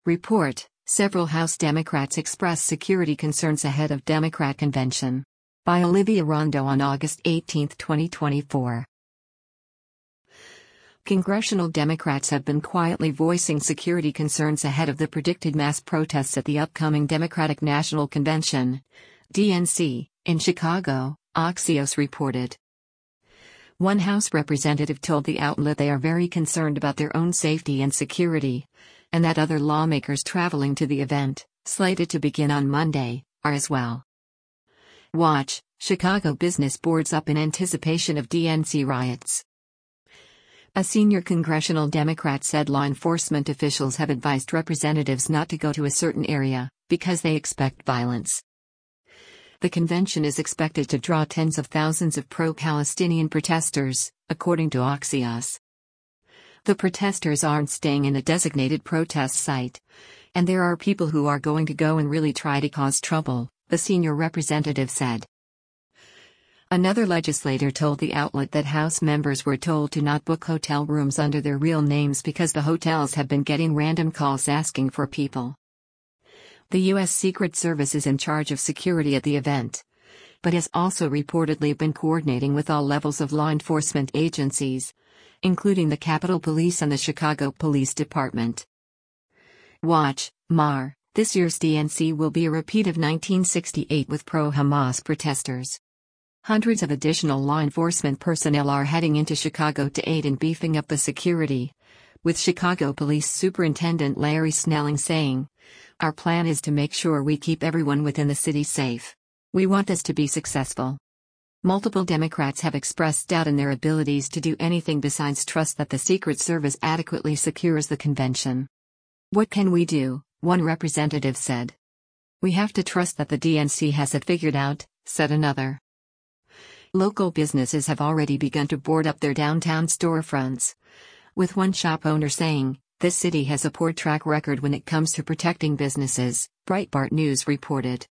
Report: Several House Democrats express security concerns ahead of Democrat convention. By Olivia Rondo on August 18, 2024. Congressional Democrats have been quietly voicing security concerns ahead of the predicted mass protests at the upcoming Democratic National Convention, DNC, in Chicago, Axios reported. One House representative told the outlet they are very concerned about their own safety and security, and that other lawmakers traveling to the event, slated to begin on Monday, are as well. Watch: Chicago business boards up in anticipation of DNC riots. A senior congressional Democrat said law enforcement officials have advised representatives not to go to a certain area, because they expect violence. The convention is expected to draw tens of thousands of pro-Palestinian protesters, according to Axios. The protesters aren't staying in a designated protest site, and there are people who are going to go and really try to cause trouble, the senior representative said. Another legislator told the outlet that House members were told to not book hotel rooms under their real names because the hotels have been getting random calls asking for people. The U.S. Secret Service is in charge of security at the event, but has also reportedly been coordinating with all levels of law enforcement agencies, including the Capitol Police and the Chicago Police Department. Watch: Mar: This year's DNC will be a repeat of 1968 with pro-Hamas protesters. Hundreds of additional law enforcement personnel are heading into Chicago to aid in beefing up the security, with Chicago Police Superintendent Larry Snelling saying, "Our plan is to make sure we keep everyone within the city safe. We want this to be successful." Multiple Democrats have expressed doubt in their abilities to do anything besides trust that the Secret Service adequately secures the convention. "What can we do?" one representative said. "We have to trust that the DNC has it figured out," said another. Local businesses have already begun to board up their downtown storefronts, with one shop owner saying, "This city has a poor track record when it comes to protecting businesses," Breitbart News reported.